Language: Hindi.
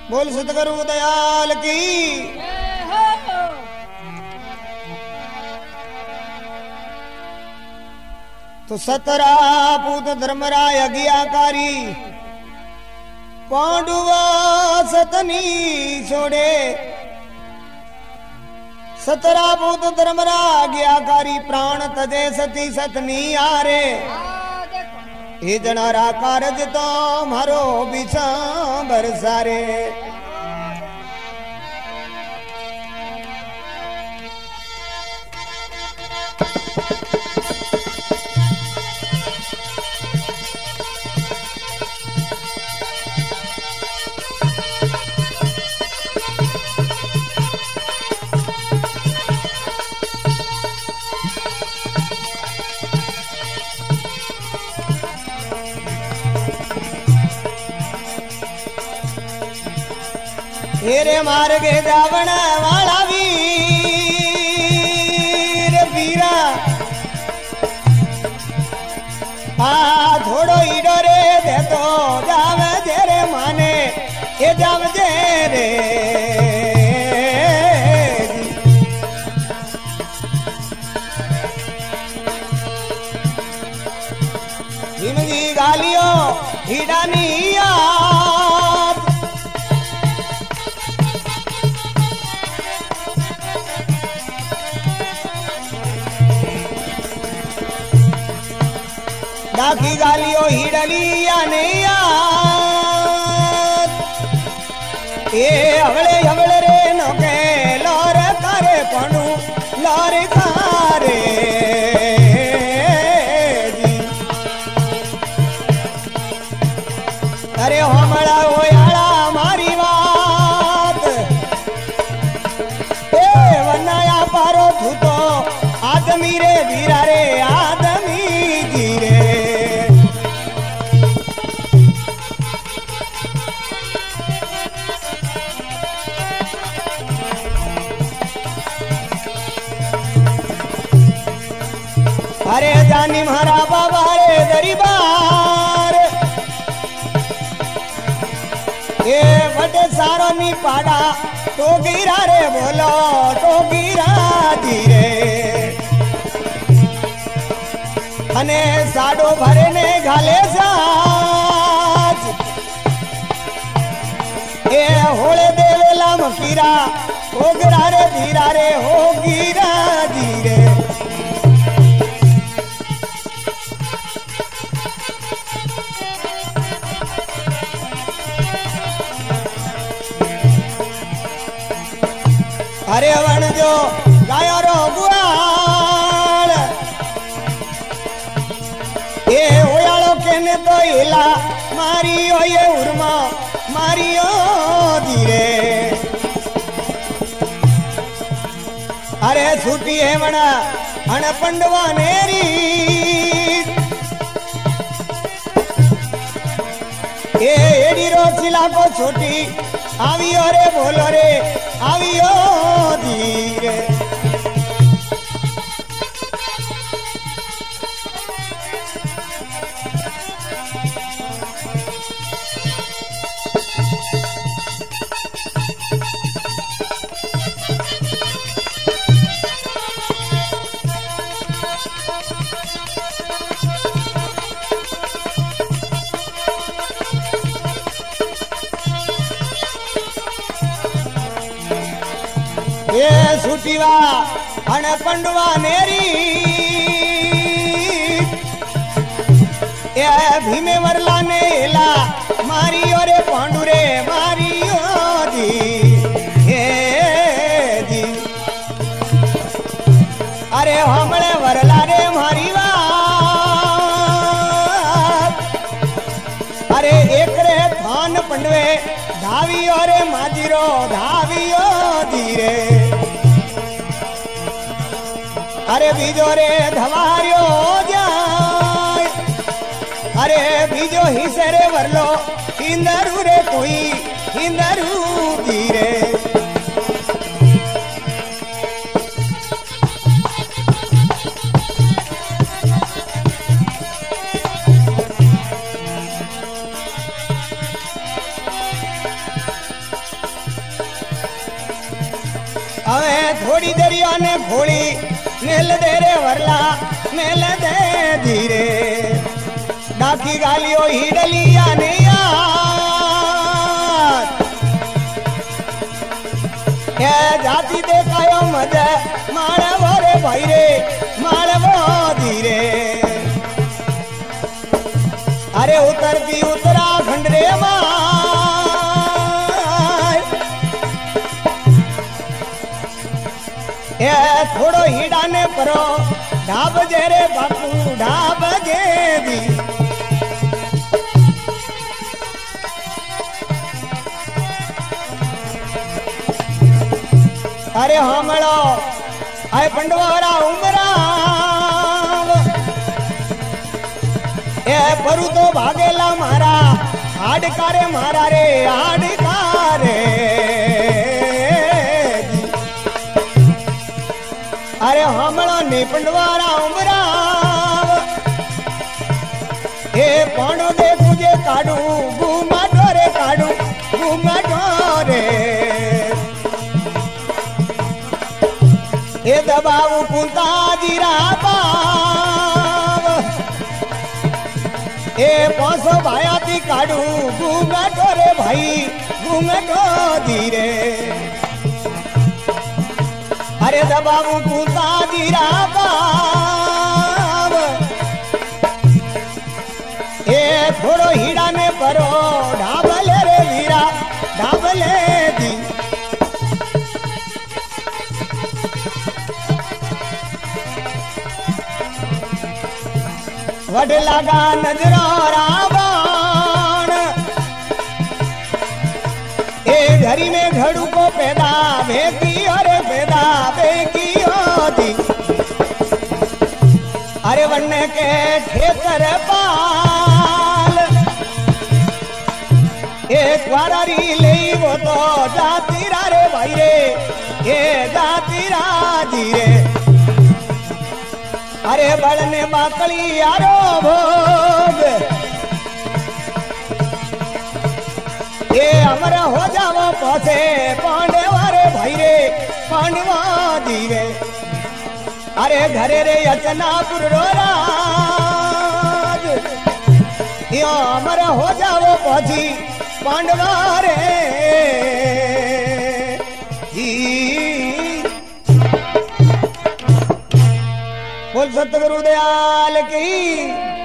बोल सतगुरु दयाल की। तो 17 पूत धर्मराय अज्ञाकारी पांडुआ सतनी छोड़े। 17 पूत धर्मराय अज्ञाकारी प्राण तजे सती सतनी आरे। हे जनारा कारज तो मारो बिछा बरसारे। हेरे मार्गे जावण वाला वीर वीरा आ थोड़ो ईडो रे दे तो जाव जे रे माने ये जाव जे रे। जिनकी गालियों हिडानी दाखी गालियो हिडलिया नहीं ये हवले हवले रे नोके लोर करे पणु लोर खारे जी। अरे हमला होयाला मारी बात ए वनाया पारो तू तो आदमी रे धीरा रे आदमी धीरे। अरे जानी मारा बाबा रे दरबार ये बटे सारो नी पाड़ा तो गिरा रे बोलो तो गिरा धीरे। अने साडो भरे ने घाले साज ए होले देवेला मकीरा हो गिरा रे धीरा रे हो गिरा धीरे। अरे वन जो गायो रो गुआल ये होयालो केने तो हिला मारियो ये उर्मा मारियो धीरे। अरे छूटी है मना अण पंडवा नेरी ये एडी रो चिला को छोटी आवियो रे बोलो रे आवियो धीरे। ये छुटीवा अण पंडवा नेरी ये भीमे वरला ने हिला मारियो रे पांडु रे मारियो दी हे दी। अरे हमले वरला रे मारी बात अरे एक रे थान पंडवे धावियो रे माजीरो धावियो धीरे। अरे बीजो रे धमारियो जाय अरे बीजो हिसे रे वरलो हिंदरू रे कोई हिंदरू धीरे। હવે થોડી દરિયા ને ઘોડી મેલ દે રે વરલા મેલ દે ધીરે ડાકી ગાલિયો હીડલિયા ને યાર એ જાતિ દેખાયો મજ માળવો રે ભાઈ રે માળવો ધીરે अरे उतरती उत्तराखंड रे माय ए थोड़ो हीड़ा ने परो ढाब जे रे बापू ढाब जे दी अरे हमलो आए पंडवारा उमरा ए परु तो भागेला मारा हाडकारे मारा रे हाडकारे अरे हमलो ने पंडवारा उमरा ए पाणो दे तुझे काढू घुमा डोरे काढू घुमा डोरे ए दबाऊ कुंता जीरा ए पासो भाया ती काढू घूंघटो रे भाई घूंघटो धीरे अरे दबाबू कुंता जीरा बाब ए थोड़ो हीड़ा ने परो ढाबले रे वीरा ढाबले दी वड लगा नजरो रावण ए घरी में घड़ू को पैदा बेकी और पैदा बेकी होती अरे वन्ने के खेतर पाल एक वारी ले वो तो जाती रे भाई रे ये जाती राजी रे अरे बड़ने बाकड़ी यारो भोग ये अमर हो जाओ पसे पांडवा रे भाई रे पांडवा दीवे अरे घरे रे अचनापुर रोराज यो अमर हो जाओ पसी पांडवा रे बोल सतगुरु दयाल की।